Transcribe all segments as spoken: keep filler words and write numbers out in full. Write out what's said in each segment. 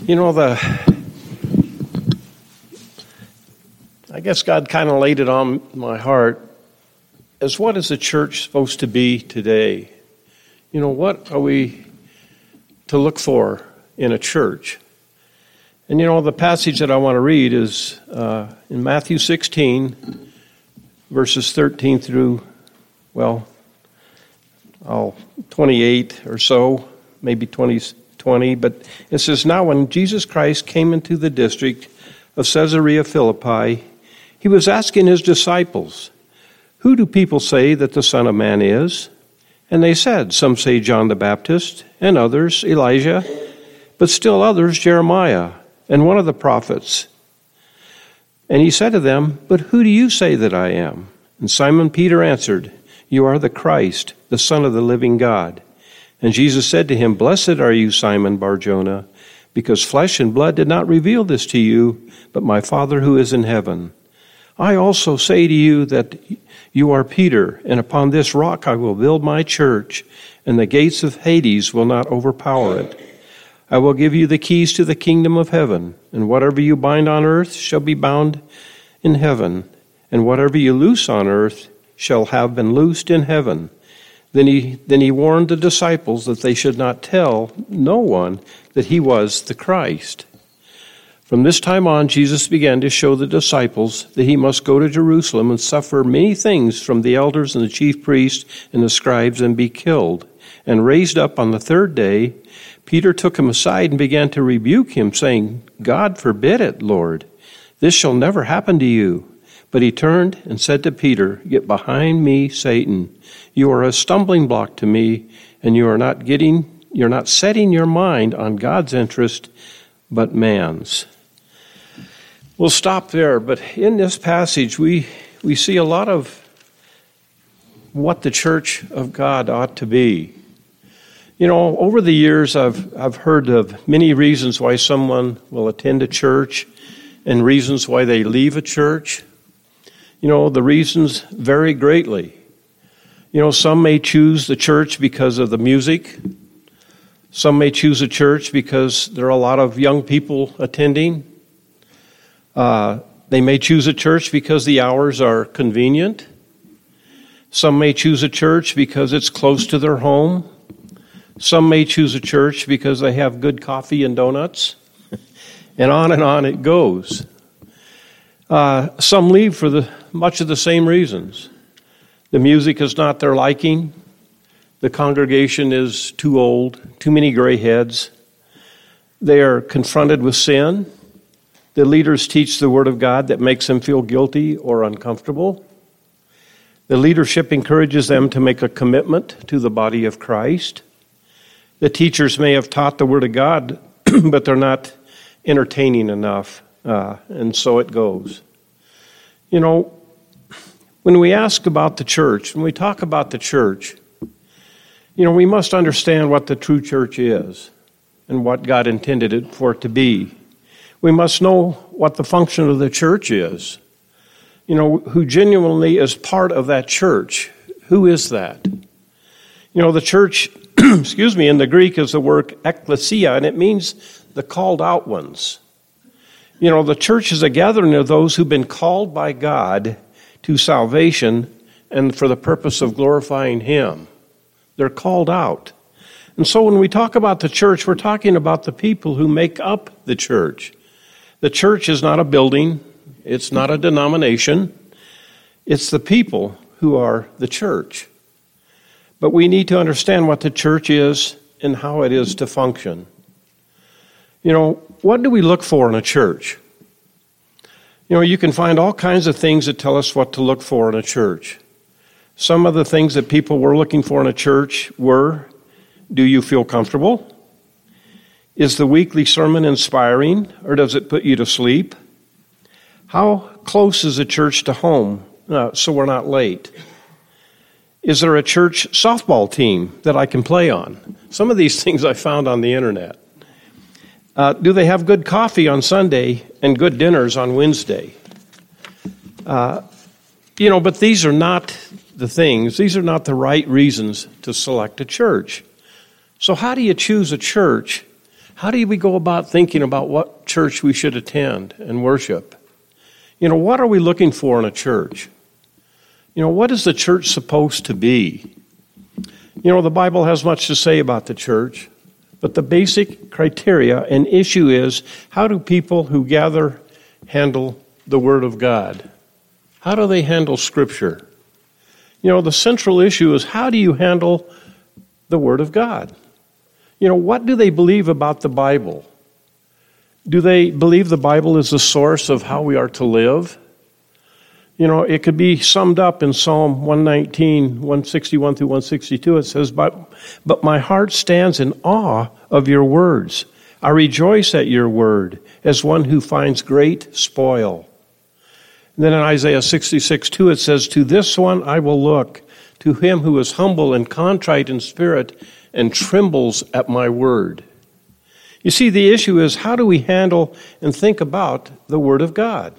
You know, the I guess God kind of laid it on my heart as what is the church supposed to be today? You know, what are we to look for in a church? And you know, the passage that I want to read is uh, in Matthew sixteen, verses thirteen through, well, oh, twenty-eight or so, maybe twenty, twenty. But it says, "Now when Jesus Christ came into the district of Caesarea Philippi, he was asking his disciples, 'Who do people say that the Son of Man is?' And they said, 'Some say John the Baptist, and others Elijah, but still others Jeremiah, and one of the prophets.' And he said to them, 'But who do you say that I am?' And Simon Peter answered, 'You are the Christ, the Son of the living God.' And Jesus said to him, 'Blessed are you, Simon Bar-Jonah, because flesh and blood did not reveal this to you, but my Father who is in heaven. I also say to you that you are Peter, and upon this rock I will build my church, and the gates of Hades will not overpower it. I will give you the keys to the kingdom of heaven, and whatever you bind on earth shall be bound in heaven, and whatever you loose on earth shall have been loosed in heaven.' Then he, then he warned the disciples that they should not tell no one that he was the Christ. From this time on, Jesus began to show the disciples that he must go to Jerusalem and suffer many things from the elders and the chief priests and the scribes and be killed. And raised up on the third day, Peter took him aside and began to rebuke him, saying, 'God forbid it, Lord. This shall never happen to you.' But he turned and said to Peter, 'Get behind me, Satan. You are a stumbling block to me, and you are not getting, you're not setting your mind on God's interest, but man's.'" We'll stop there, but in this passage we, we see a lot of what the church of God ought to be. You know, over the years I've I've heard of many reasons why someone will attend a church and reasons why they leave a church. You know, the reasons vary greatly. You know, some may choose the church because of the music. Some may choose a church because there are a lot of young people attending. Uh, they may choose a church because the hours are convenient. Some may choose a church because it's close to their home. Some may choose a church because they have good coffee and donuts. And on and on it goes. Uh, some leave for the much of the same reasons. The music is not their liking. The congregation is too old, too many gray heads. They are confronted with sin. The leaders teach the Word of God that makes them feel guilty or uncomfortable. The leadership encourages them to make a commitment to the body of Christ. The teachers may have taught the Word of God, but they're not entertaining enough, uh, and so it goes. You know, when we ask about the church, when we talk about the church, you know, we must understand what the true church is and what God intended it for it to be. We must know what the function of the church is. You know, who genuinely is part of that church. Who is that? You know, the church, excuse me, in the Greek is the word ekklesia, and it means the called out ones. You know, the church is a gathering of those who've been called by God to salvation and for the purpose of glorifying Him. They're called out. And so when we talk about the church, we're talking about the people who make up the church. The church is not a building. It's not a denomination. It's the people who are the church. But we need to understand what the church is and how it is to function. You know, what do we look for in a church? You know, you can find all kinds of things that tell us what to look for in a church. Some of the things that people were looking for in a church were, do you feel comfortable? Is the weekly sermon inspiring, or does it put you to sleep? How close is a church to home, uh, so we're not late? Is there a church softball team that I can play on? Some of these things I found on the internet. Uh, do they have good coffee on Sunday and good dinners on Wednesday? Uh, you know, but these are not the things. These are not the right reasons to select a church. So how do you choose a church? how do we go about thinking about what church we should attend and worship? You know, what are we looking for in a church? You know, what is the church supposed to be? You know, the Bible has much to say about the church, but the basic criteria and issue is, how do people who gather handle the Word of God? How do they handle Scripture? You know, the central issue is, how do you handle the Word of God? You know, what do they believe about the Bible? Do they believe the Bible is the source of how we are to live? You know, it could be summed up in Psalm one nineteen, one sixty-one through one sixty-two. It says, but, but my heart stands in awe of your words. I rejoice at your word as one who finds great spoil. And then in Isaiah sixty-six two, it says, to this one I will look, to him who is humble and contrite in spirit and trembles at my word. You see, the issue is, how do we handle and think about the Word of God?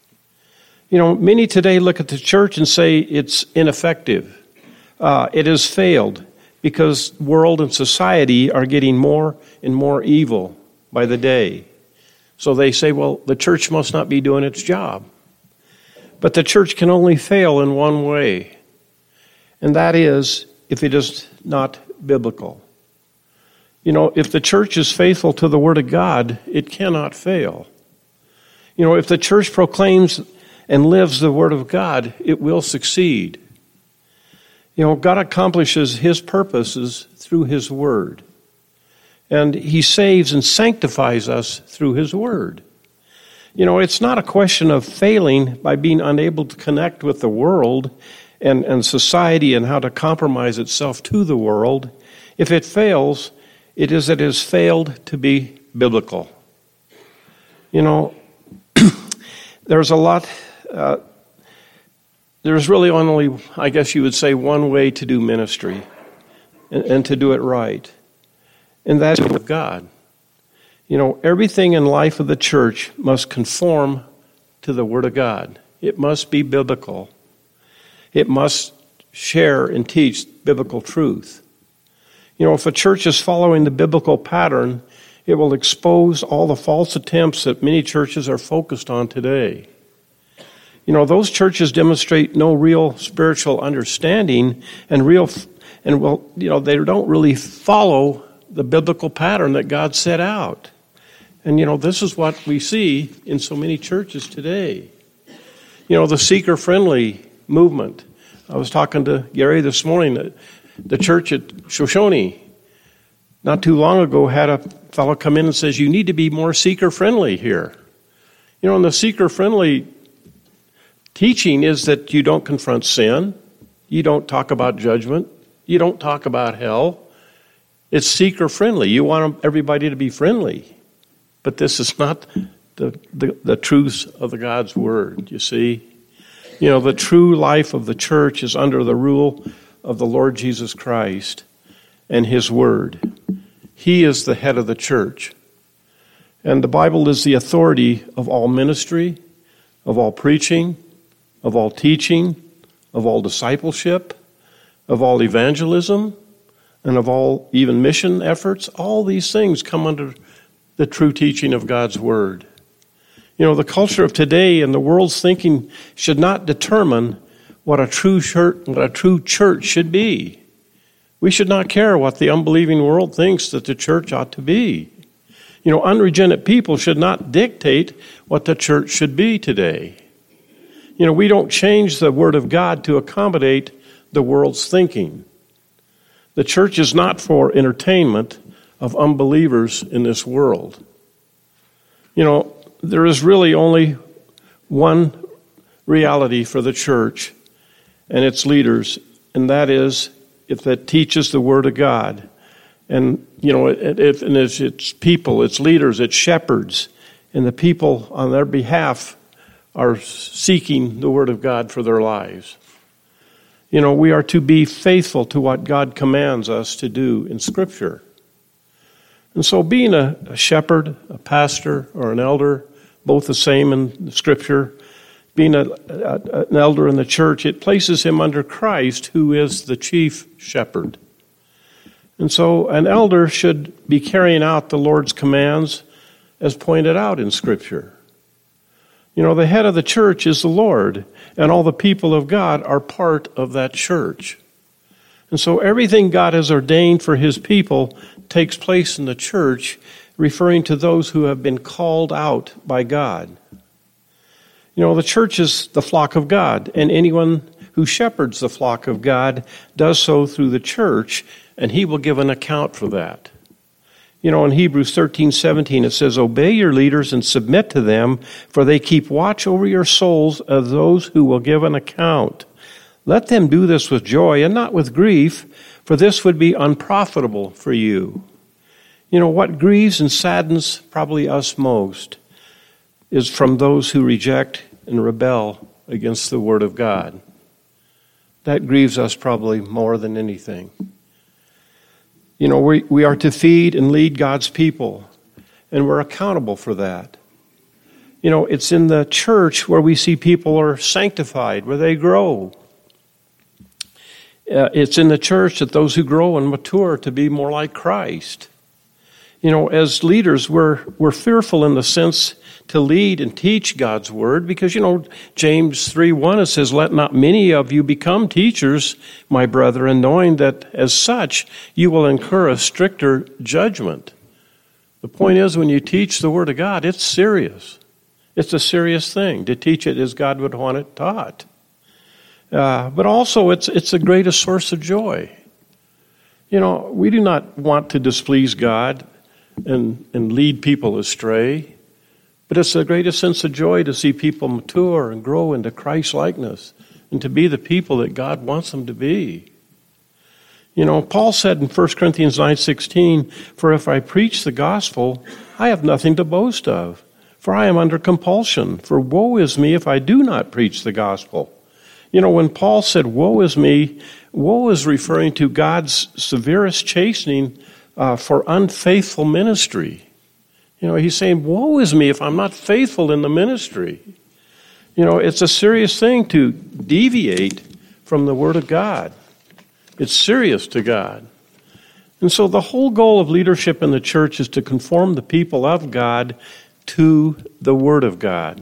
You know, many today look at the church and say it's ineffective. Uh, it has failed because world and society are getting more and more evil by the day. So they say, well, the church must not be doing its job. But the church can only fail in one way, and that is if it is not biblical. You know, if the church is faithful to the Word of God, it cannot fail. You know, if the church proclaims and lives the Word of God, it will succeed. You know, God accomplishes His purposes through His Word. And He saves and sanctifies us through His Word. You know, it's not a question of failing by being unable to connect with the world and, and society and how to compromise itself to the world. If it fails, it is that it has failed to be biblical. You know, there's a lot... Uh, there's really only, I guess you would say, one way to do ministry and, and to do it right, and that's with God. You know, everything in life of the church must conform to the Word of God. It must be biblical. It must share and teach biblical truth. You know, if a church is following the biblical pattern, it will expose all the false attempts that many churches are focused on today. You know, those churches demonstrate no real spiritual understanding and real, and well, you know, they don't really follow the biblical pattern that God set out. And, you know, this is what we see in so many churches today. You know, the seeker-friendly movement. I was talking to Gary this morning, that the church at Shoshone not too long ago had a fellow come in and says, you need to be more seeker-friendly here. You know, and the seeker-friendly teaching is that you don't confront sin, you don't talk about judgment, you don't talk about hell. It's seeker-friendly. You want everybody to be friendly. But this is not the, the, the truth of the God's Word, you see. You know, the true life of the church is under the rule of the Lord Jesus Christ and His Word. He is the head of the church. And the Bible is the authority of all ministry, of all preaching, of all teaching, of all discipleship, of all evangelism, and of all even mission efforts. All these things come under the true teaching of God's Word. You know, the culture of today and the world's thinking should not determine what a true church, what a true church should be. We should not care what the unbelieving world thinks that the church ought to be. You know, unregenerate people should not dictate what the church should be today. You know, we don't change the Word of God to accommodate the world's thinking. The church is not for entertainment of unbelievers in this world. You know, there is really only one reality for the church and its leaders, and that is if it teaches the Word of God. And, you know, if and it's, it's people, it's leaders, it's shepherds, and the people on their behalf are seeking the Word of God for their lives. You know, we are to be faithful to what God commands us to do in Scripture. And so being a, a shepherd, a pastor, or an elder, both the same in Scripture, being a, a, an elder in the church, it places him under Christ, who is the chief shepherd. And so an elder should be carrying out the Lord's commands as pointed out in Scripture. You know, the head of the church is the Lord, and all the people of God are part of that church. And so everything God has ordained for his people takes place in the church, referring to those who have been called out by God. You know, the church is the flock of God, and anyone who shepherds the flock of God does so through the church, and he will give an account for that. You know, in Hebrews thirteen seventeen, it says, "Obey your leaders and submit to them, for they keep watch over your souls as those who will give an account. Let them do this with joy and not with grief, for this would be unprofitable for you." You know, what grieves and saddens probably us most is from those who reject and rebel against the Word of God. That grieves us probably more than anything. You know, we, we are to feed and lead God's people, and we're accountable for that. You know, it's in the church where we see people are sanctified, where they grow. Uh, it's in the church that those who grow and mature to be more like Christ. You know, as leaders, we're we're fearful in the sense to lead and teach God's word because, you know, James three one, it says, "Let not many of you become teachers, my brethren, knowing that as such you will incur a stricter judgment." The point is, when you teach the word of God, it's serious. It's a serious thing to teach it as God would want it taught. Uh, but also, it's it's the greatest source of joy. You know, we do not want to displease God and, and lead people astray, but it's the greatest sense of joy to see people mature and grow into Christ-likeness and to be the people that God wants them to be. You know, Paul said in First Corinthians nine sixteen, "For if I preach the gospel, I have nothing to boast of, for I am under compulsion. For woe is me if I do not preach the gospel." You know, when Paul said, "Woe is me," woe is referring to God's severest chastening uh, for unfaithful ministry. You know, he's saying, woe is me if I'm not faithful in the ministry. You know, it's a serious thing to deviate from the Word of God. It's serious to God. And so the whole goal of leadership in the church is to conform the people of God to the Word of God.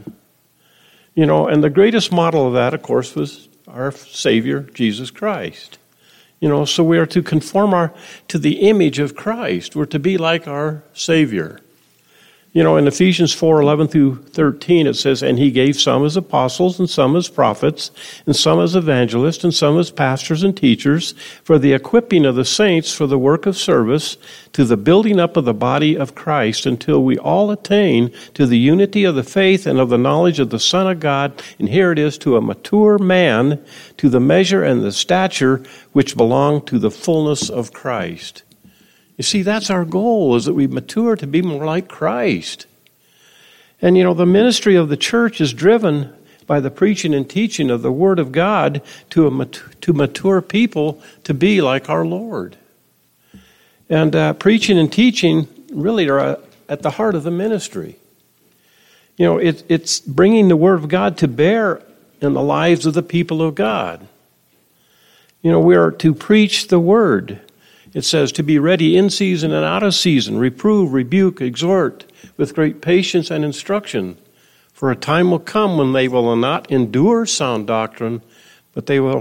You know, and the greatest model of that, of course, was our Savior, Jesus Christ. You know, so we are to conform our to the image of Christ. We're to be like our Savior. You know, in Ephesians four eleven through thirteen, it says, "And he gave some as apostles, and some as prophets, and some as evangelists, and some as pastors and teachers, for the equipping of the saints for the work of service, to the building up of the body of Christ, until we all attain to the unity of the faith and of the knowledge of the Son of God, and here it is, to a mature man, to the measure and the stature which belong to the fullness of Christ." You see, that's our goal, is that we mature to be more like Christ. And, you know, the ministry of the church is driven by the preaching and teaching of the Word of God to a to mature people to be like our Lord. And uh, preaching and teaching really are at the heart of the ministry. You know, it, it's bringing the Word of God to bear in the lives of the people of God. You know, we are to preach the Word. It says to be ready in season and out of season, reprove, rebuke, exhort with great patience and instruction. For a time will come when they will not endure sound doctrine, but they will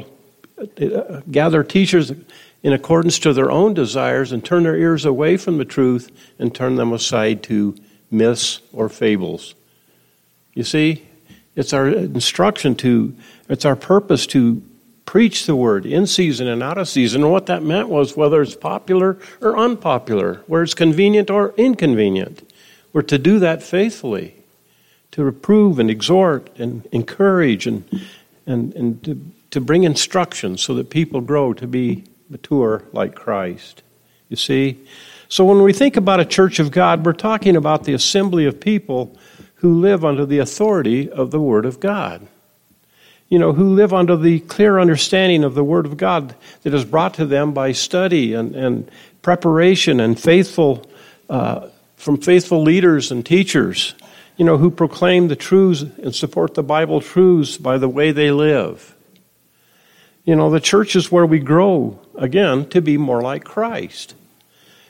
gather teachers in accordance to their own desires and turn their ears away from the truth and turn them aside to myths or fables. You see, it's our instruction to, it's our purpose to preach the word in season and out of season. And what that meant was whether it's popular or unpopular, where it's convenient or inconvenient. We're to do that faithfully, to reprove and exhort and encourage and and, and to, to bring instruction so that people grow to be mature like Christ. You see? So when we think about a church of God, we're talking about the assembly of people who live under the authority of the Word of God. You know, who live under the clear understanding of the Word of God that is brought to them by study and, and preparation and faithful, uh, from faithful leaders and teachers, you know, who proclaim the truths and support the Bible truths by the way they live. You know, the church is where we grow, again, to be more like Christ.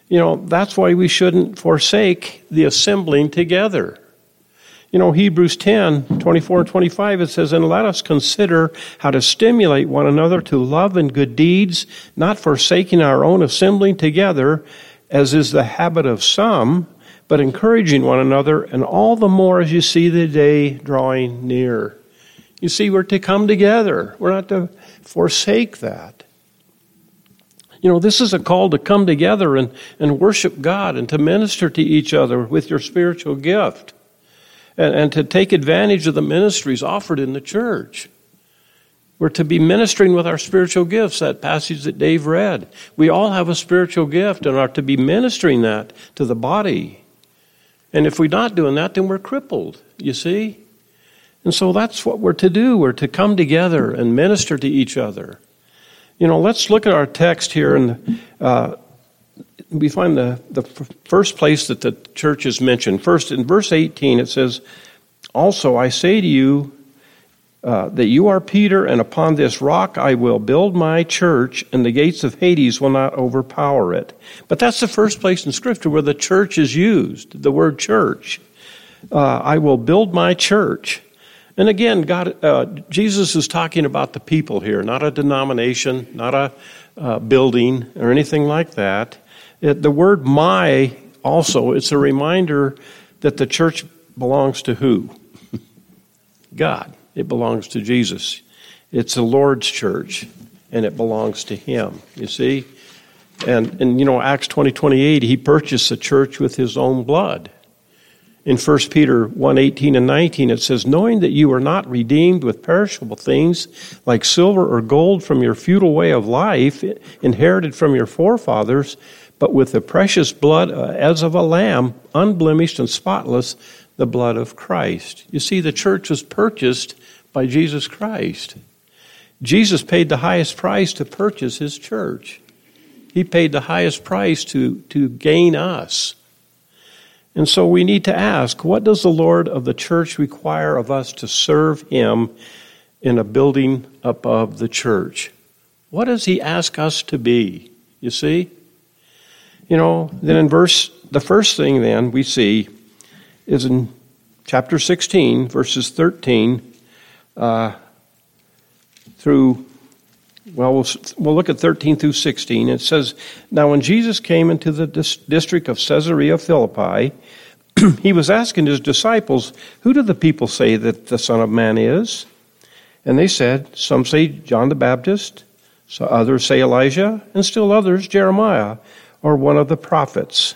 You know, that's why we shouldn't forsake the assembling together. You know, Hebrews ten, twenty-four and twenty-five, it says, "And let us consider how to stimulate one another to love and good deeds, not forsaking our own assembling together, as is the habit of some, but encouraging one another, and all the more as you see the day drawing near." You see, we're to come together. We're not to forsake that. You know, this is a call to come together and, and worship God and to minister to each other with your spiritual gift. And, and to take advantage of the ministries offered in the church. We're to be ministering with our spiritual gifts, that passage that Dave read. We all have a spiritual gift and are to be ministering that to the body. And if we're not doing that, then we're crippled, you see? And so that's what we're to do. We're to come together and minister to each other. You know, let's look at our text here, and uh, we find the, the first place that the church is mentioned. First, in verse eighteen, it says, "Also I say to you uh, that you are Peter, and upon this rock I will build my church, and the gates of Hades will not overpower it." But that's the first place in Scripture where the church is used, the word church. Uh, I will build my church. And again, God, uh, Jesus is talking about the people here, not a denomination, not a uh, building or anything like that. It, the word "my" also, it's a reminder that the church belongs to who? God. It belongs to Jesus. It's the Lord's church, and it belongs to Him, you see? And, and you know, Acts twenty twenty-eight, He purchased the church with His own blood. In First Peter one, eighteen and nineteen, it says, "Knowing that you are not redeemed with perishable things like silver or gold from your futile way of life, inherited from your forefathers, but with the precious blood uh, as of a lamb, unblemished and spotless, the blood of Christ." You see, the church was purchased by Jesus Christ. Jesus paid the highest price to purchase His church. He paid the highest price to, to gain us. And so we need to ask, what does the Lord of the church require of us to serve Him in a building up of the church? What does He ask us to be? You see? You know, then in verse, the first thing then we see is in chapter sixteen, verses thirteen uh, through, well, well, we'll look at thirteen through sixteen. It says, "Now when Jesus came into the dis- district of Caesarea Philippi, He was asking His disciples, 'Who do the people say that the Son of Man is?' And they said, 'Some say John the Baptist, so others say Elijah, and still others Jeremiah, or one of the prophets.'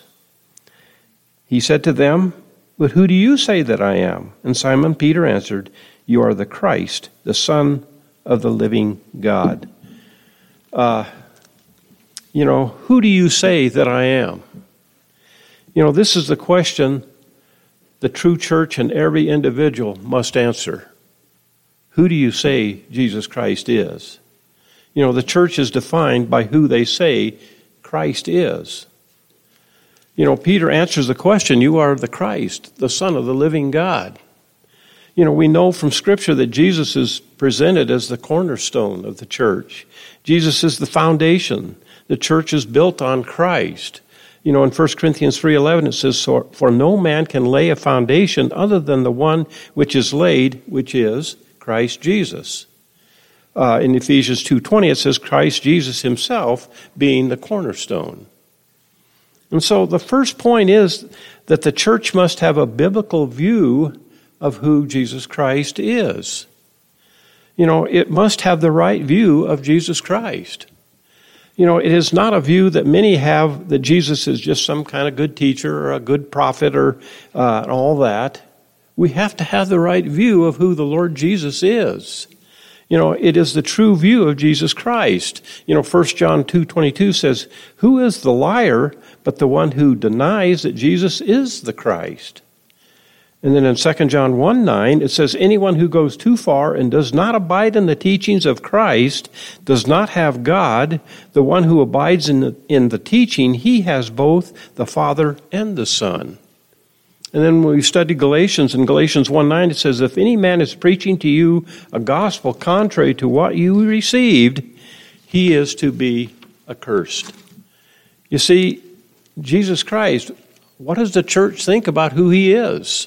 He said to them, 'But who do you say that I am?' And Simon Peter answered, 'You are the Christ, the Son of the living God.'" Uh, you know, who do you say that I am? You know, this is the question the true church and every individual must answer. Who do you say Jesus Christ is? You know, the church is defined by who they say Christ is. You know, Peter answers the question, "You are the Christ, the Son of the living God." You know, we know from Scripture that Jesus is presented as the cornerstone of the church. Jesus is the foundation. The church is built on Christ. You know, in First Corinthians three eleven it says, "For no man can lay a foundation other than the one which is laid, which is Christ Jesus." Uh, in Ephesians two twenty it says, "Christ Jesus Himself being the cornerstone." And so the first point is that the church must have a biblical view of who Jesus Christ is. You know, it must have the right view of Jesus Christ. You know, it is not a view that many have that Jesus is just some kind of good teacher or a good prophet or uh, all that. We have to have the right view of who the Lord Jesus is. You know, it is the true view of Jesus Christ. You know, First John two twenty-two says, "Who is the liar but the one who denies that Jesus is the Christ?" And then in Second John one nine, it says, "Anyone who goes too far and does not abide in the teachings of Christ does not have God. The one who abides in the, in the teaching, he has both the Father and the Son." And then when we study Galatians, in Galatians one nine, it says, "If any man is preaching to you a gospel contrary to what you received, he is to be accursed." You see, Jesus Christ, what does the church think about who he is?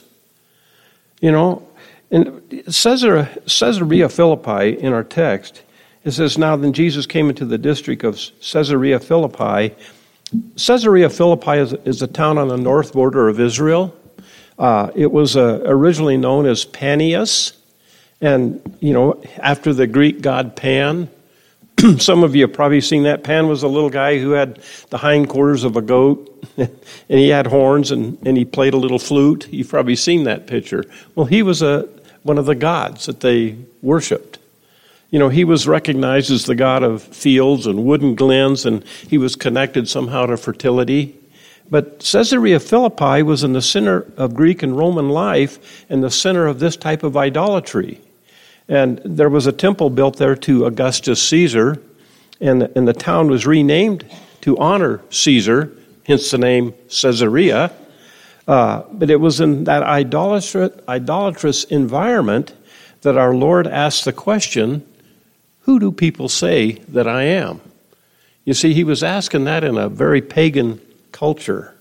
You know, in Caesarea, Caesarea Philippi in our text, it says, now then Jesus came into the district of Caesarea Philippi. Caesarea Philippi is, is a town on the north border of Israel. Uh, it was uh, originally known as Panias, and, you know, after the Greek god Pan. Some of you have probably seen that. Pan was a little guy who had the hindquarters of a goat, and he had horns, and, and he played a little flute. You've probably seen that picture. Well, he was a one of the gods that they worshipped. You know, he was recognized as the god of fields and wooden glens, and he was connected somehow to fertility. But Caesarea Philippi was in the center of Greek and Roman life and the center of this type of idolatry. And there was a temple built there to Augustus Caesar, and, and the town was renamed to honor Caesar, hence the name Caesarea. Uh, but it was in that idolatrous, idolatrous environment that our Lord asked the question, who do people say that I am? You see, he was asking that in a very pagan culture.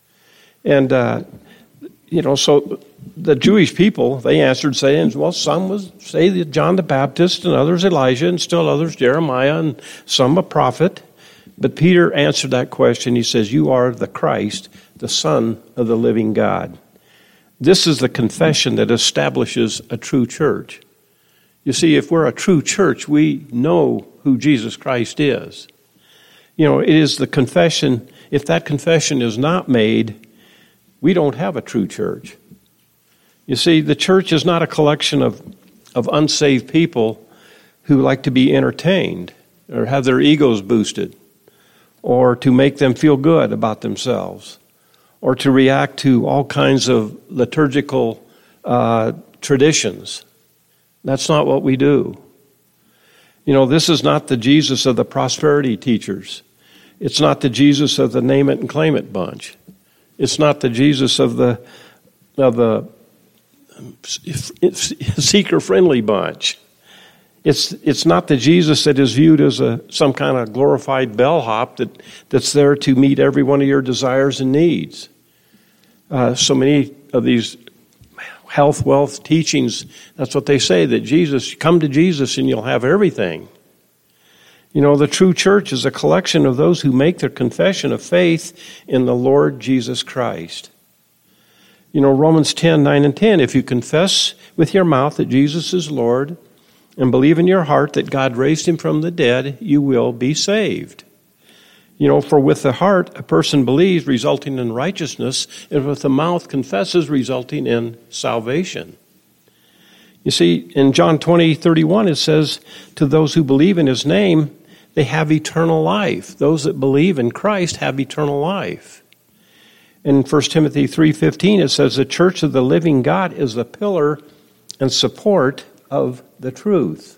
And, uh, you know, so the Jewish people, they answered saying, well, some would say that John the Baptist, and others Elijah, and still others Jeremiah, and some a prophet. But Peter answered that question. He says, you are the Christ, the Son of the living God. This is the confession that establishes a true church. You see, if we're a true church, we know who Jesus Christ is. You know, it is the confession. If that confession is not made, we don't have a true church. You see, the church is not a collection of, of unsaved people who like to be entertained or have their egos boosted or to make them feel good about themselves or to react to all kinds of liturgical uh, traditions. That's not what we do. You know, this is not the Jesus of the prosperity teachers. It's not the Jesus of the name it and claim it bunch. It's not the Jesus of the of the seeker-friendly bunch. It's it's not the Jesus that is viewed as a some kind of glorified bellhop that, that's there to meet every one of your desires and needs. Uh, so many of these health, wealth teachings, that's what they say, that Jesus, come to Jesus and you'll have everything. You know, the true church is a collection of those who make their confession of faith in the Lord Jesus Christ. You know, Romans ten, nine and ten, if you confess with your mouth that Jesus is Lord and believe in your heart that God raised him from the dead, you will be saved. You know, for with the heart a person believes, resulting in righteousness, and with the mouth confesses, resulting in salvation. You see, in John twenty, thirty-one, it says, to those who believe in his name, they have eternal life. Those that believe in Christ have eternal life. In First Timothy three fifteen, it says, the church of the living God is the pillar and support of the truth.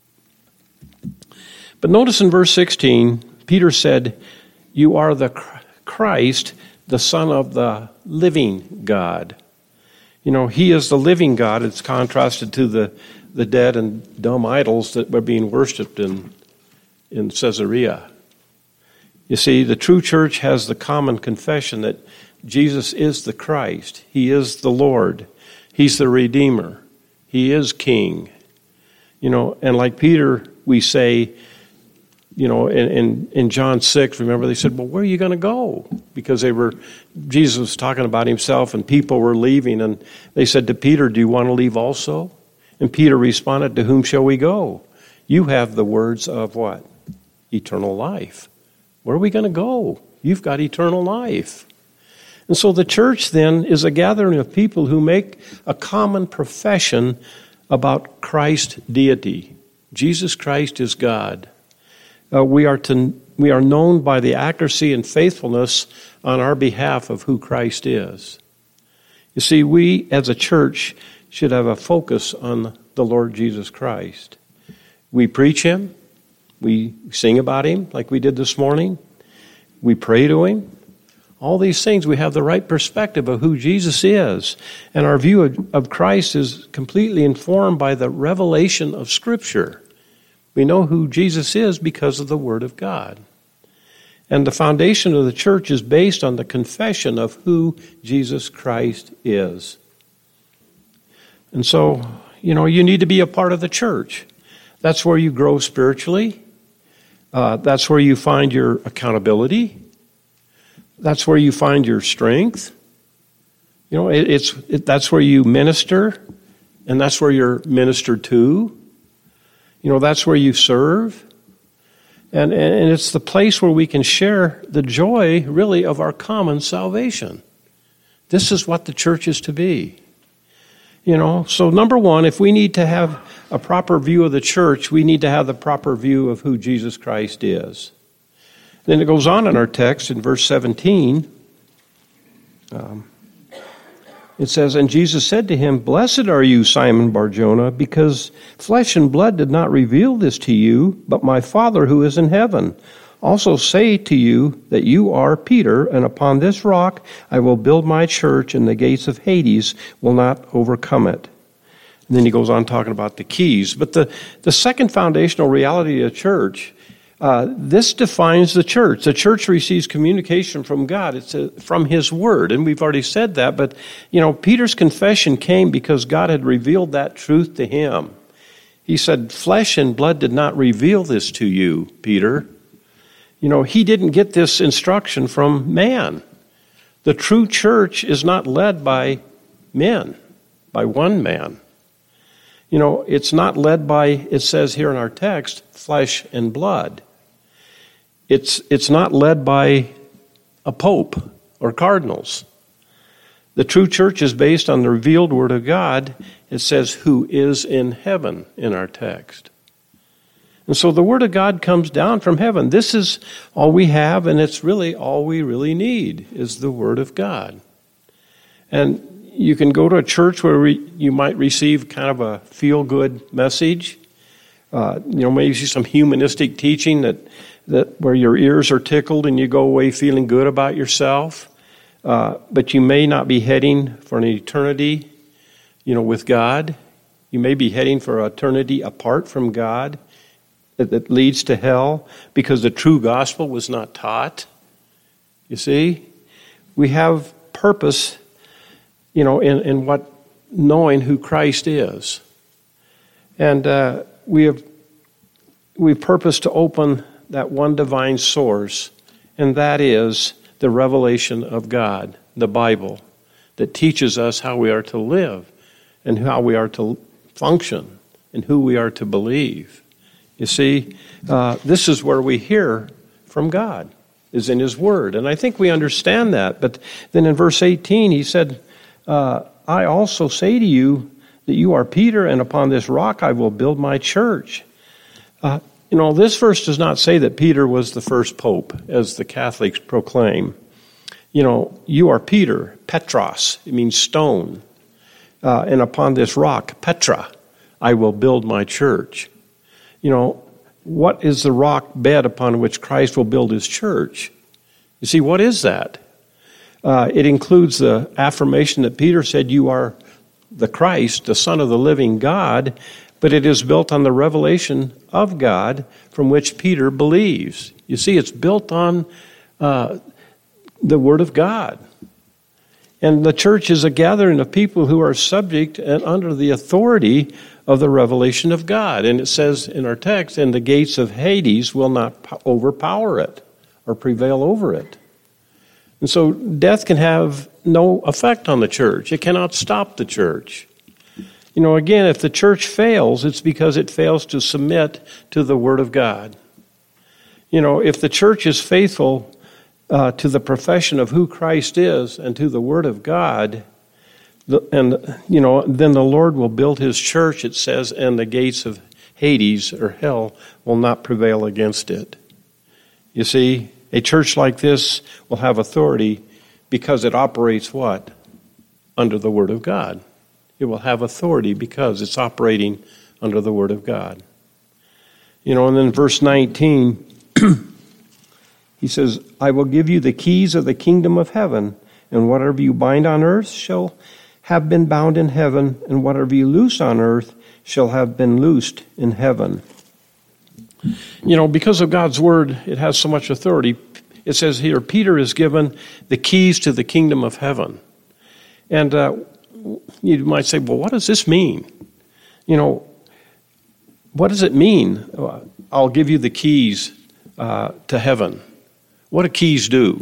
But notice in verse sixteen, Peter said, you are the Christ, the Son of the living God. You know, he is the living God. It's contrasted to the, the dead and dumb idols that were being worshipped in, in Caesarea. You see, the true church has the common confession that Jesus is the Christ. He is the Lord. He's the Redeemer. He is King. You know, and like Peter, we say, you know, in, in, in John six, remember, they said, well, where are you going to go? Because they were, Jesus was talking about himself and people were leaving. And they said to Peter, do you want to leave also? And Peter responded, to whom shall we go? You have the words of what? Eternal life. Where are we going to go? You've got eternal life. And so the church then is a gathering of people who make a common profession about Christ's deity. Jesus Christ is God. Uh, we are to we are known by the accuracy and faithfulness on our behalf of who Christ is. You see, we as a church should have a focus on the Lord Jesus Christ. We preach him. We sing about him like we did this morning. We pray to him. All these things, we have the right perspective of who Jesus is. And our view of, of Christ is completely informed by the revelation of Scripture. We know who Jesus is because of the Word of God. And the foundation of the church is based on the confession of who Jesus Christ is. And so, you know, you need to be a part of the church. That's where you grow spiritually. Uh, that's where you find your accountability. That's where you find your strength. You know, it, it's it, that's where you minister, and that's where you're ministered to. You know, that's where you serve. And, and it's the place where we can share the joy, really, of our common salvation. This is what the church is to be. You know, so number one, if we need to have a proper view of the church, we need to have the proper view of who Jesus Christ is. Then it goes on in our text in verse seventeen. Um, it says, "And Jesus said to him, 'Blessed are you, Simon Bar-Jonah, because flesh and blood did not reveal this to you, but my Father who is in heaven. Also say to you that you are Peter, and upon this rock I will build my church, and the gates of Hades will not overcome it.'" And then he goes on talking about the keys. But the, the second foundational reality of the church, uh, this defines the church. The church receives communication from God. It's a, from His Word, and we've already said that. But, you know, Peter's confession came because God had revealed that truth to him. He said, "Flesh and blood did not reveal this to you, Peter." You know, he didn't get this instruction from man. The true church is not led by men, by one man. You know, it's not led by, it says here in our text, flesh and blood. It's, it's not led by a pope or cardinals. The true church is based on the revealed Word of God. It says, "who is in heaven" in our text. And so the Word of God comes down from heaven. This is all we have, and it's really all we really need is the Word of God. And you can go to a church where we, you might receive kind of a feel-good message. Uh, you know, maybe some humanistic teaching that, that where your ears are tickled and you go away feeling good about yourself. Uh, but you may not be heading for an eternity, you know, with God. You may be heading for eternity apart from God. That leads to hell because the true gospel was not taught. You see, we have purpose, you know, in, in what knowing who Christ is, and uh, we have we purpose to open that one divine source, and that is the revelation of God, the Bible, that teaches us how we are to live, and how we are to function, and who we are to believe. You see, uh, this is where we hear from God, is in His Word. And I think we understand that. But then in verse eighteen, he said, uh, "I also say to you that you are Peter, and upon this rock I will build my church." Uh, you know, this verse does not say that Peter was the first pope, as the Catholics proclaim. You know, you are Peter, Petros, it means stone. Uh, and upon this rock, Petra, I will build my church. You know, what is the rock bed upon which Christ will build His church? You see, what is that? Uh, it includes the affirmation that Peter said, "You are the Christ, the Son of the living God," but it is built on the revelation of God from which Peter believes. You see, it's built on uh, the Word of God. And the church is a gathering of people who are subject and under the authority of the revelation of God. And it says in our text, "and the gates of Hades will not overpower it or prevail over it." And so death can have no effect on the church. It cannot stop the church. You know, again, if the church fails, it's because it fails to submit to the Word of God. You know, if the church is faithful uh, to the profession of who Christ is and to the Word of God, the, and, you know, then the Lord will build His church, it says, and the gates of Hades or hell will not prevail against it. You see, a church like this will have authority because it operates what? Under the Word of God. It will have authority because it's operating under the Word of God. You know, and then verse nineteen, he says, "I will give you the keys of the kingdom of heaven, and whatever you bind on earth shall have been bound in heaven, and whatever you loose on earth shall have been loosed in heaven." You know, because of God's Word, it has so much authority. It says here, Peter is given the keys to the kingdom of heaven. And uh, you might say, well, what does this mean? You know, what does it mean? I'll give you the keys uh, to heaven. What do keys do?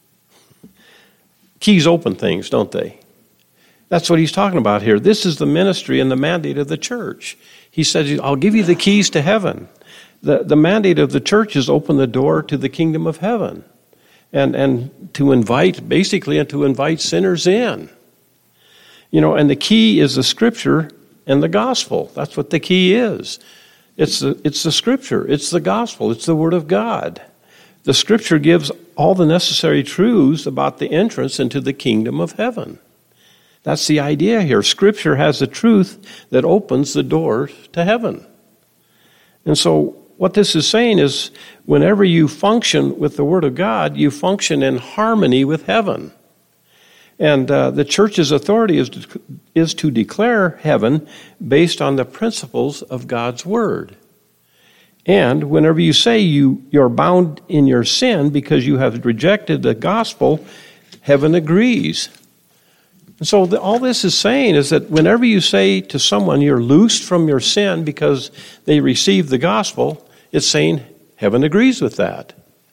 Keys open things, don't they? That's what he's talking about here. This is the ministry and the mandate of the church. He said, I'll give you the keys to heaven. The, the mandate of the church is open the door to the kingdom of heaven and, and to invite, basically, and to invite sinners in. You know, and the key is the scripture and the gospel. That's what the key is. It's the, it's the scripture. It's the gospel. It's the word of God. The scripture gives all the necessary truths about the entrance into the kingdom of heaven. That's the idea here. Scripture has the truth that opens the door to heaven. And so what this is saying is whenever you function with the Word of God, you function in harmony with heaven. And uh, the church's authority is to, is to declare heaven based on the principles of God's Word. And whenever you say you, you're bound in your sin because you have rejected the gospel, heaven agrees. And so the, all this is saying is that whenever you say to someone you're loosed from your sin because they received the gospel, it's saying heaven agrees with that.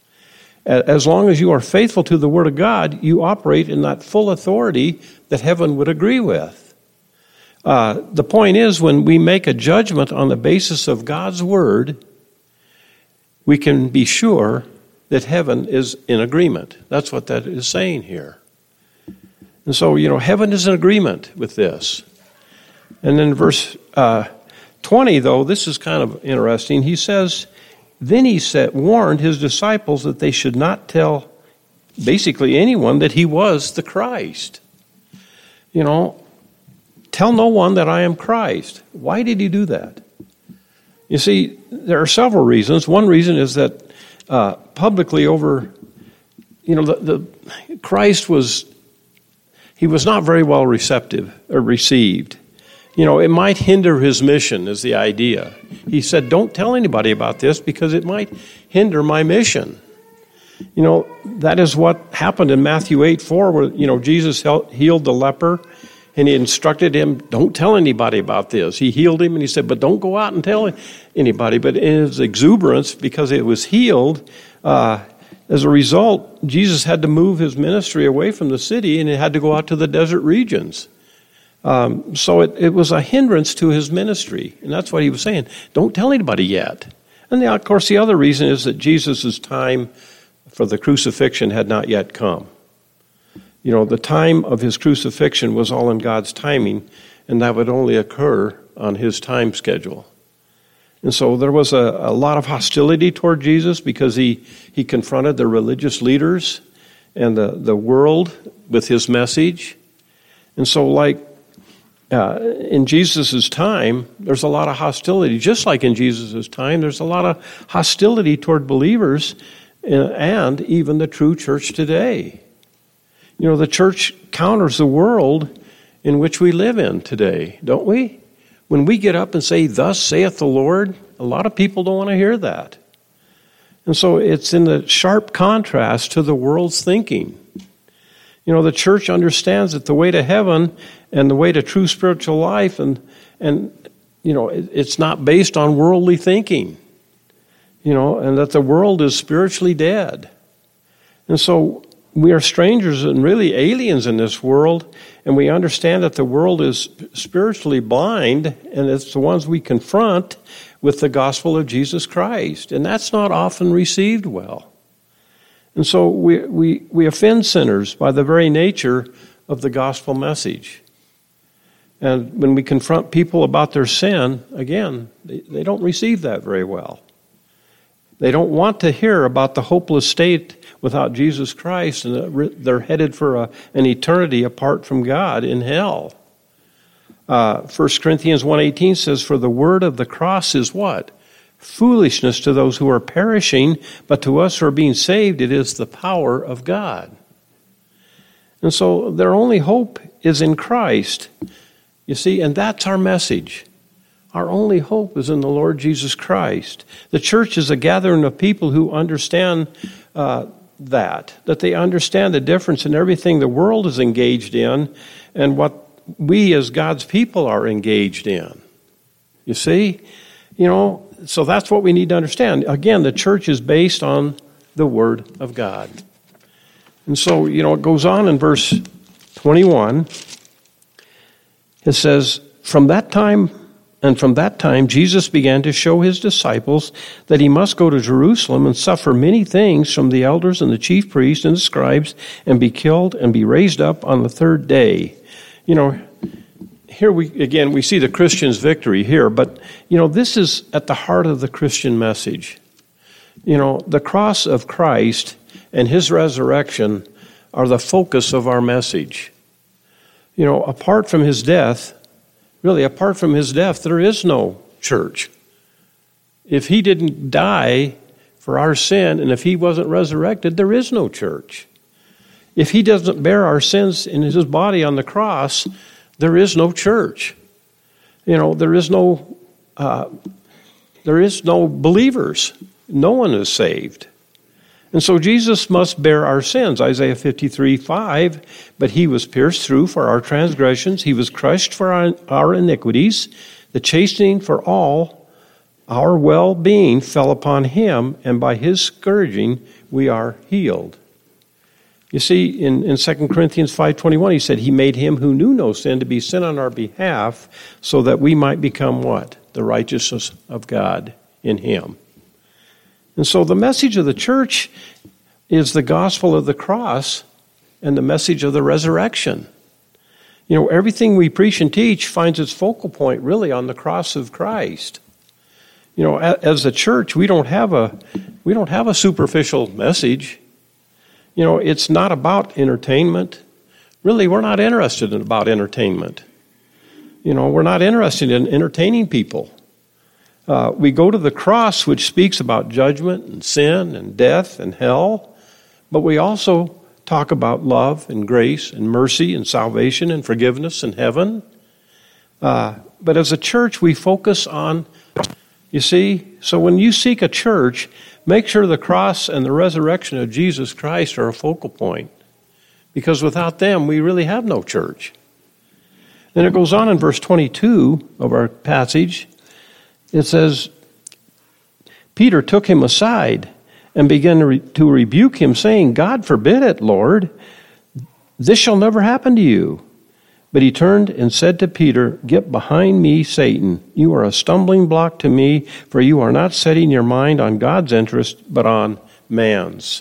As long as you are faithful to the Word of God, you operate in that full authority that heaven would agree with. Uh, the point is, when we make a judgment on the basis of God's Word, we can be sure that heaven is in agreement. That's what that is saying here. And so, you know, heaven is in agreement with this. And then verse uh, twenty, though, this is kind of interesting. He says, then he said, warned his disciples that they should not tell basically anyone that he was the Christ. You know, tell no one that I am Christ. Why did he do that? You see, there are several reasons. One reason is that uh, publicly over, you know, the, the Christ was, he was not very well receptive or received. You know, it might hinder his mission is the idea. He said, don't tell anybody about this because it might hinder my mission. You know, that is what happened in Matthew eight four, where, you know, Jesus healed the leper and he instructed him, don't tell anybody about this. He healed him and he said, but don't go out and tell anybody. But in his exuberance, because it was healed, uh, as a result, Jesus had to move his ministry away from the city and he had to go out to the desert regions. Um, so it, it was a hindrance to his ministry. And that's what he was saying. Don't tell anybody yet. And the, of course, the other reason is that Jesus' time for the crucifixion had not yet come. You know, the time of his crucifixion was all in God's timing, and that would only occur on his time schedule. And so there was a, a lot of hostility toward Jesus because he, he confronted the religious leaders and the, the world with his message. And so like uh, in Jesus' time, there's a lot of hostility. Just like in Jesus' time, there's a lot of hostility toward believers and even the true church today. You know, the church counters the world in which we live in today, don't we? When we get up and say, thus saith the Lord, a lot of people don't want to hear that. And so it's in the sharp contrast to the world's thinking. You know, the church understands that the way to heaven and the way to true spiritual life, and, and you know, it, it's not based on worldly thinking. You know, and that the world is spiritually dead. And so we are strangers and really aliens in this world, and we understand that the world is spiritually blind, and it's the ones we confront with the gospel of Jesus Christ. And that's not often received well. And so we, we, we offend sinners by the very nature of the gospel message. And when we confront people about their sin, again, they, they don't receive that very well. They don't want to hear about the hopeless state without Jesus Christ, and they're headed for a, an eternity apart from God in hell. Uh, First Corinthians one eighteen says, for the word of the cross is what? Foolishness to those who are perishing, but to us who are being saved, it is the power of God. And so their only hope is in Christ. You see, and that's our message. Our only hope is in the Lord Jesus Christ. The church is a gathering of people who understand uh, that, that they understand the difference in everything the world is engaged in and what we as God's people are engaged in. You see? You know, so that's what we need to understand. Again, the church is based on the Word of God. And so, you know, it goes on in verse twenty-one. It says, From that time, and from that time, Jesus began to show his disciples that he must go to Jerusalem and suffer many things from the elders and the chief priests and the scribes and be killed and be raised up on the third day. You know, here we, again, we see the Christian's victory here, but, you know, this is at the heart of the Christian message. You know, the cross of Christ and his resurrection are the focus of our message. You know, apart from his death, really, apart from his death, there is no church. If he didn't die for our sin, and if he wasn't resurrected, there is no church. If he doesn't bear our sins in his body on the cross, there is no church. You know, there is no, uh, there is no believers. No one is saved. And so Jesus must bear our sins. Isaiah fifty-three five, but he was pierced through for our transgressions. He was crushed for our, our iniquities. The chastening for all our well-being fell upon him, and by his scourging we are healed. You see, in, in Second Corinthians five twenty-one, he said, he made him who knew no sin to be sin on our behalf so that we might become what? The righteousness of God in him. And so the message of the church is the gospel of the cross and the message of the resurrection. You know, everything we preach and teach finds its focal point really on the cross of Christ. You know, as a church, we don't have a we don't have a superficial message. You know, it's not about entertainment. Really, we're not interested in about entertainment. You know, we're not interested in entertaining people. Uh, we go to the cross, which speaks about judgment and sin and death and hell, but we also talk about love and grace and mercy and salvation and forgiveness and heaven. Uh, but as a church, we focus on, you see, so when you seek a church, make sure the cross and the resurrection of Jesus Christ are a focal point, because without them, we really have no church. Then it goes on in verse twenty-two of our passage. It says, Peter took him aside and began to, re- to rebuke him, saying, God forbid it, Lord. This shall never happen to you. But he turned and said to Peter, Get behind me, Satan. You are a stumbling block to me, for you are not setting your mind on God's interest, but on man's.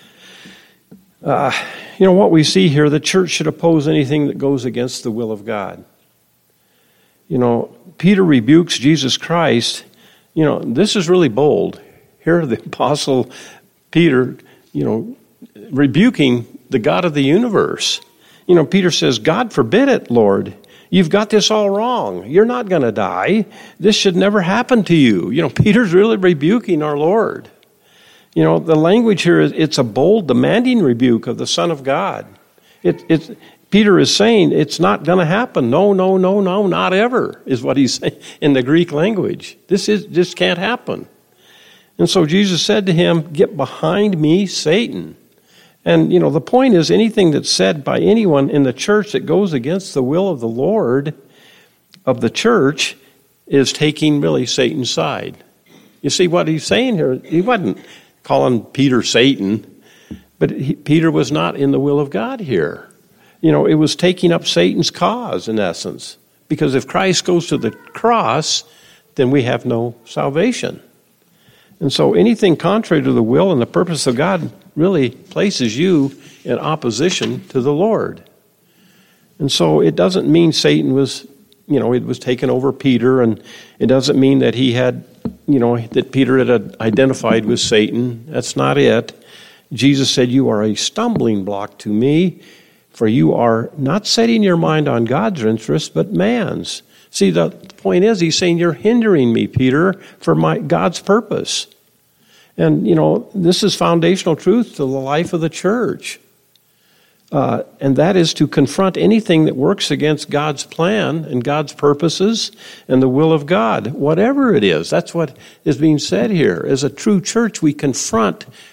Uh, you know what we see here, the church should oppose anything that goes against the will of God. You know, Peter rebukes Jesus Christ. You know, this is really bold. Here the apostle Peter, you know, rebuking the God of the universe. You know, Peter says, God forbid it, Lord. You've got this all wrong. You're not going to die. This should never happen to you. You know, Peter's really rebuking our Lord. You know, the language here is, it's a bold, demanding rebuke of the Son of God. It, it's, Peter is saying it's not going to happen. No, no, no, no, not ever, is what he's saying in the Greek language. This is this can't happen. And so Jesus said to him, Get behind me, Satan. And, you know, the point is anything that's said by anyone in the church that goes against the will of the Lord of the church is taking really Satan's side. You see what he's saying here? He wasn't calling Peter Satan, but he, Peter was not in the will of God here. You know, it was taking up Satan's cause, in essence. Because if Christ goes to the cross, then we have no salvation. And so anything contrary to the will and the purpose of God really places you in opposition to the Lord. And so it doesn't mean Satan was, you know, it was taken over Peter, and it doesn't mean that he had, you know, that Peter had identified with Satan. That's not it. Jesus said, You are a stumbling block to me, for you are not setting your mind on God's interest, but man's. See, the point is, he's saying, You're hindering me, Peter, for my God's purpose. And, you know, this is foundational truth to the life of the church. Uh, and that is to confront anything that works against God's plan and God's purposes and the will of God, whatever it is. That's what is being said here. As a true church, we confront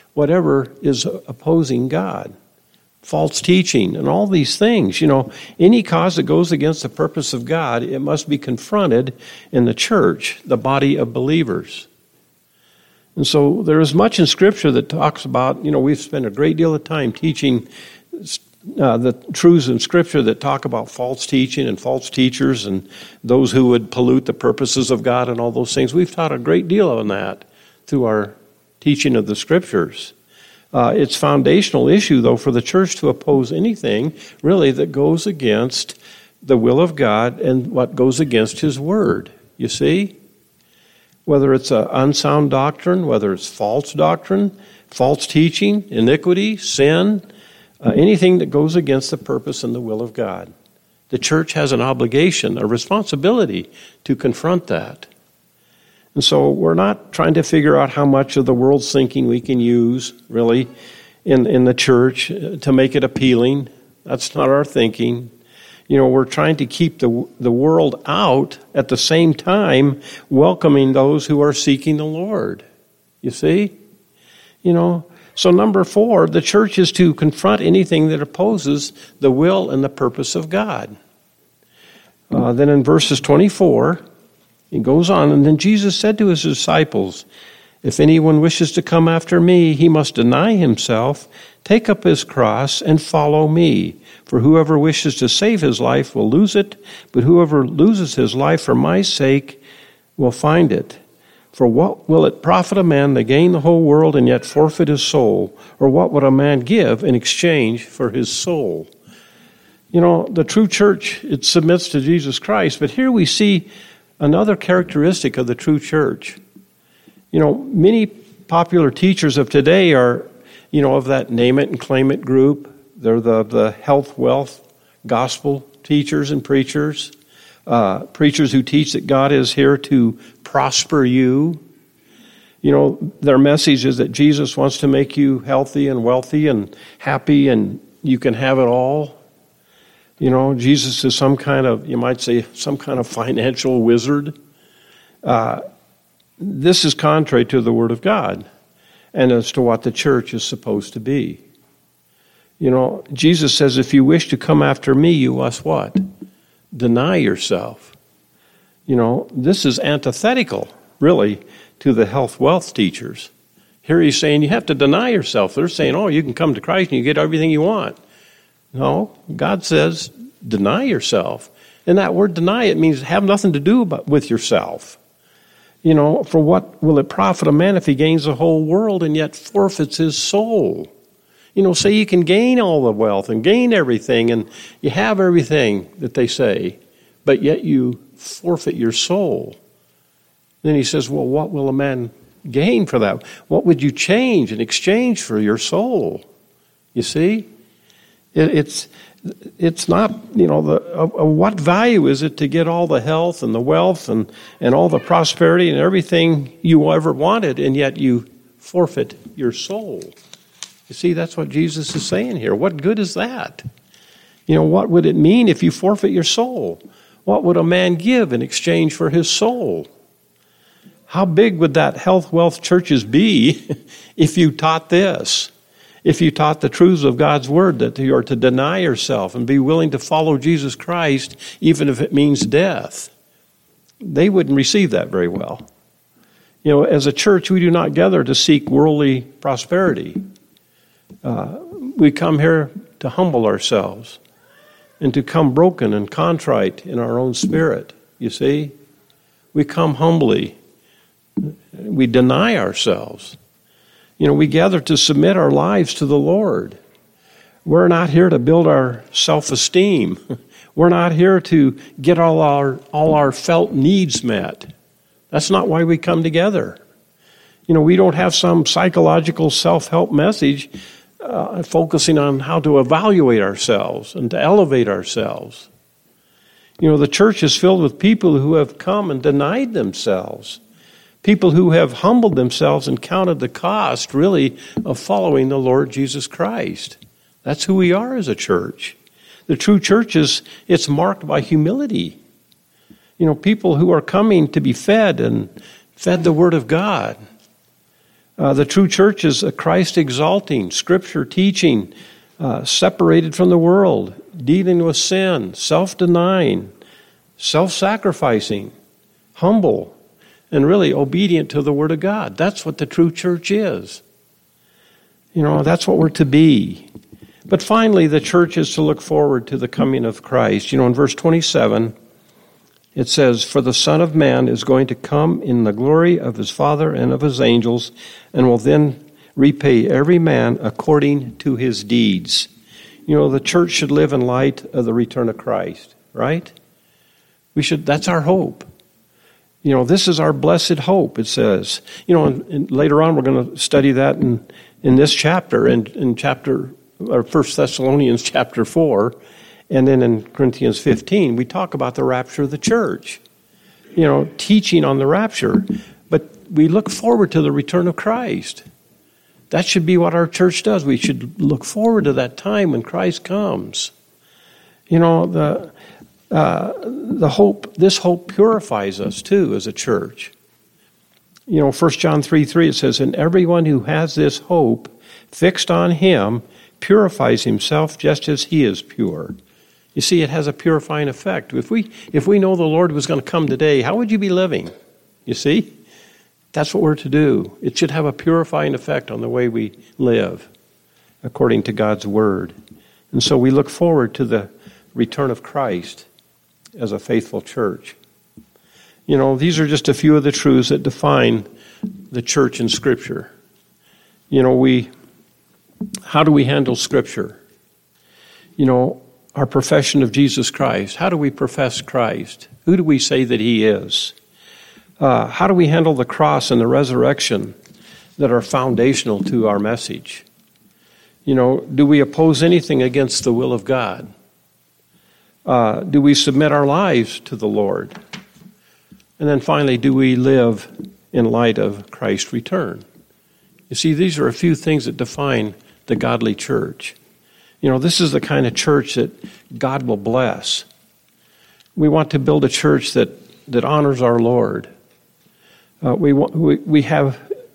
whatever is opposing God. False teaching and all these things. You know, any cause that goes against the purpose of God, it must be confronted in the church, the body of believers. And so there is much in Scripture that talks about, you know, we've spent a great deal of time teaching uh, the truths in Scripture that talk about false teaching and false teachers and those who would pollute the purposes of God and all those things. We've taught a great deal on that through our teaching of the Scriptures. Uh, it's a foundational issue, though, for the church to oppose anything, really, that goes against the will of God and what goes against His Word. You see? Whether it's an unsound doctrine, whether it's false doctrine, false teaching, iniquity, sin, uh, anything that goes against the purpose and the will of God. The church has an obligation, a responsibility to confront that. And so we're not trying to figure out how much of the world's thinking we can use, really, in, in the church to make it appealing. That's not our thinking. You know, we're trying to keep the the world out at the same time welcoming those who are seeking the Lord. You see? You know, so number four, the church is to confront anything that opposes the will and the purpose of God. Uh, then in verses twenty-four, he goes on, and then Jesus said to his disciples, "If anyone wishes to come after me, he must deny himself, take up his cross, and follow me. For whoever wishes to save his life will lose it, but whoever loses his life for my sake will find it. For what will it profit a man to gain the whole world and yet forfeit his soul? Or what would a man give in exchange for his soul?" You know, the true church, it submits to Jesus Christ, but here we see another characteristic of the true church. You know, many popular teachers of today are, you know, of that name it and claim it group. They're the, the health, wealth, gospel teachers and preachers. Uh, preachers who teach that God is here to prosper you. You know, their message is that Jesus wants to make you healthy and wealthy and happy and you can have it all. You know, Jesus is some kind of, you might say, some kind of financial wizard. Uh, this is contrary to the Word of God and as to what the church is supposed to be. You know, Jesus says, if you wish to come after me, you must what? Deny yourself. You know, this is antithetical, really, to the health wealth teachers. Here he's saying you have to deny yourself. They're saying, oh, you can come to Christ and you get everything you want. No, God says, deny yourself. And that word deny, it means have nothing to do about, with yourself. You know, for what will it profit a man if he gains the whole world and yet forfeits his soul? You know, say you can gain all the wealth and gain everything and you have everything that they say, but yet you forfeit your soul. Then he says, well, what will a man gain for that? What would you change in exchange for your soul? You see? It, it's it's not, you know, the uh, what value is it to get all the health and the wealth and, and all the prosperity and everything you ever wanted, and yet you forfeit your soul? You see, that's what Jesus is saying here. What good is that? You know, what would it mean if you forfeit your soul? What would a man give in exchange for his soul? How big would that health, wealth churches be if you taught this? If you taught the truths of God's Word, that you are to deny yourself and be willing to follow Jesus Christ, even if it means death? They wouldn't receive that very well. You know, as a church, we do not gather to seek worldly prosperity. Uh, we come here to humble ourselves and to come broken and contrite in our own spirit, you see. We come humbly. We deny ourselves. You know, we gather to submit our lives to the Lord. We're not here to build our self-esteem. We're not here to get all our all our felt needs met. That's not why we come together. You know, we don't have some psychological self-help message uh, focusing on how to evaluate ourselves and to elevate ourselves. You know, the church is filled with people who have come and denied themselves. People who have humbled themselves and counted the cost, really, of following the Lord Jesus Christ. That's who we are as a church. The true church is, it's marked by humility. You know, people who are coming to be fed and fed the Word of God. Uh, the true church is a Christ-exalting, Scripture-teaching, uh, separated from the world, dealing with sin, self-denying, self-sacrificing, humble, and really obedient to the Word of God. That's what the true church is. You know, that's what we're to be. But finally, the church is to look forward to the coming of Christ. You know, in verse twenty-seven, it says, "For the Son of Man is going to come in the glory of his Father and of his angels, and will then repay every man according to his deeds." You know, the church should live in light of the return of Christ, right? We should. That's our hope. You know, this is our blessed hope, it says. You know, and, and later on we're going to study that in, in this chapter, in, in chapter, or First Thessalonians chapter four, and then in Corinthians fifteen, we talk about the rapture of the church. You know, teaching on the rapture. But we look forward to the return of Christ. That should be what our church does. We should look forward to that time when Christ comes. You know, the... Uh, the hope, this hope purifies us too as a church. You know, First John three three, it says, "And everyone who has this hope fixed on him purifies himself just as he is pure." You see, it has a purifying effect. If we if we know the Lord was going to come today, how would you be living? You see? That's what we're to do. It should have a purifying effect on the way we live, according to God's Word. And so we look forward to the return of Christ as a faithful church. You know, these are just a few of the truths that define the church in Scripture. You know, we, how do we handle Scripture? You know, our profession of Jesus Christ. How do we profess Christ? Who do we say that He is? Uh, how do we handle the cross and the resurrection that are foundational to our message? You know, do we oppose anything against the will of God? Uh, do we submit our lives to the Lord? And then finally, do we live in light of Christ's return? You see, these are a few things that define the godly church. You know, this is the kind of church that God will bless. We want to build a church that, that honors our Lord. Uh, we, we we have,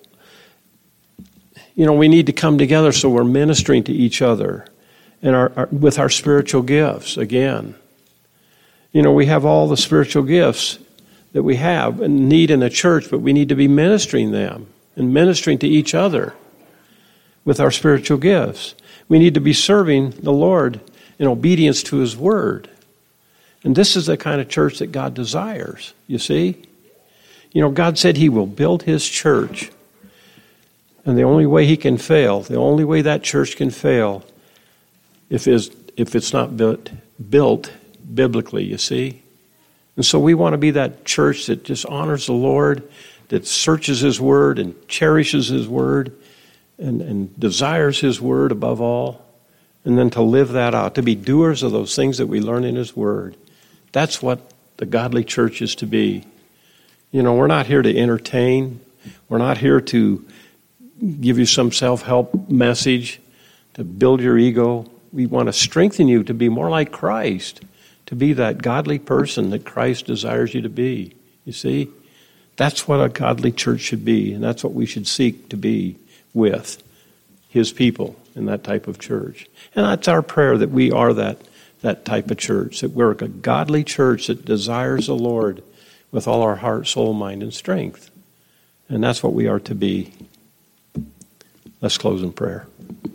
you know, we need to come together so we're ministering to each other and our, our with our spiritual gifts again. You know, we have all the spiritual gifts that we have and need in a church, but we need to be ministering them and ministering to each other with our spiritual gifts. We need to be serving the Lord in obedience to His Word. And this is the kind of church that God desires, you see? You know, God said He will build His church. And the only way He can fail, the only way that church can fail, if it's, if it's not built, built biblically, you see? And so we want to be that church that just honors the Lord, that searches His Word and cherishes His Word and, and desires His Word above all, and then to live that out, to be doers of those things that we learn in His Word. That's what the godly church is to be. You know, we're not here to entertain. We're not here to give you some self-help message, to build your ego. We want to strengthen you to be more like Christ, to be that godly person that Christ desires you to be. You see? That's what a godly church should be, and that's what we should seek to be with His people in that type of church. And that's our prayer, that we are that, that type of church, that we're a godly church that desires the Lord with all our heart, soul, mind, and strength. And that's what we are to be. Let's close in prayer.